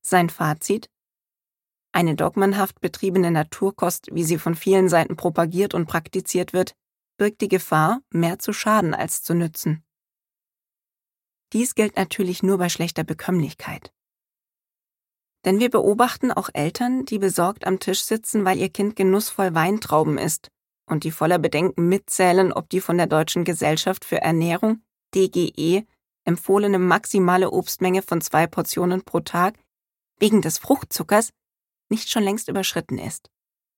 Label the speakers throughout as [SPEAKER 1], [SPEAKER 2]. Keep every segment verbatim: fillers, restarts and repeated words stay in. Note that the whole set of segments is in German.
[SPEAKER 1] Sein Fazit: Eine dogmenhaft betriebene Naturkost, wie sie von vielen Seiten propagiert und praktiziert wird, birgt die Gefahr, mehr zu schaden als zu nützen. Dies gilt natürlich nur bei schlechter Bekömmlichkeit. Denn wir beobachten auch Eltern, die besorgt am Tisch sitzen, weil ihr Kind genussvoll Weintrauben isst und die voller Bedenken mitzählen, ob die von der Deutschen Gesellschaft für Ernährung, D G E, empfohlene maximale Obstmenge von zwei Portionen pro Tag wegen des Fruchtzuckers nicht schon längst überschritten ist.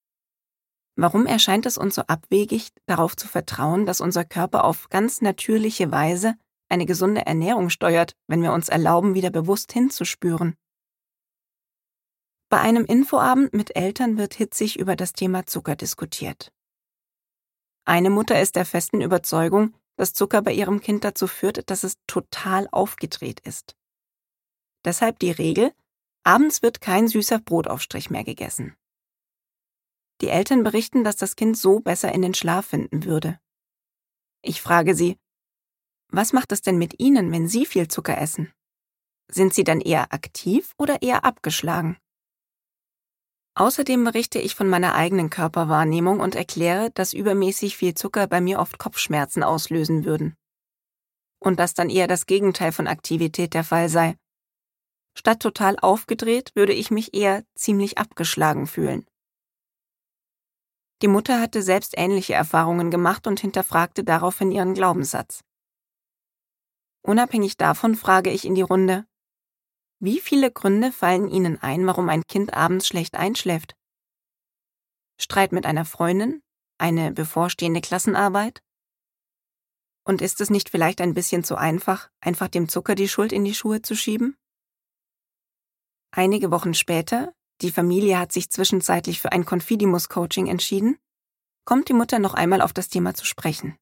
[SPEAKER 1] Warum erscheint es uns so abwegig, darauf zu vertrauen, dass unser Körper auf ganz natürliche Weise eine gesunde Ernährung steuert, wenn wir uns erlauben, wieder bewusst hinzuspüren? Bei einem Infoabend mit Eltern wird hitzig über das Thema Zucker diskutiert. Eine Mutter ist der festen Überzeugung, dass Zucker bei ihrem Kind dazu führt, dass es total aufgedreht ist. Deshalb die Regel: Abends wird kein süßer Brotaufstrich mehr gegessen. Die Eltern berichten, dass das Kind so besser in den Schlaf finden würde. Ich frage sie: Was macht es denn mit Ihnen, wenn Sie viel Zucker essen? Sind Sie dann eher aktiv oder eher abgeschlagen? Außerdem berichte ich von meiner eigenen Körperwahrnehmung und erkläre, dass übermäßig viel Zucker bei mir oft Kopfschmerzen auslösen würden. Und dass dann eher das Gegenteil von Aktivität der Fall sei. Statt total aufgedreht würde ich mich eher ziemlich abgeschlagen fühlen. Die Mutter hatte selbst ähnliche Erfahrungen gemacht und hinterfragte daraufhin ihren Glaubenssatz. Unabhängig davon frage ich in die Runde: Wie viele Gründe fallen Ihnen ein, warum ein Kind abends schlecht einschläft? Streit mit einer Freundin? Eine bevorstehende Klassenarbeit? Und ist es nicht vielleicht ein bisschen zu einfach, einfach dem Zucker die Schuld in die Schuhe zu schieben? Einige Wochen später, die Familie hat sich zwischenzeitlich für ein Confidimus-Coaching entschieden, kommt die Mutter noch einmal auf das Thema zu sprechen.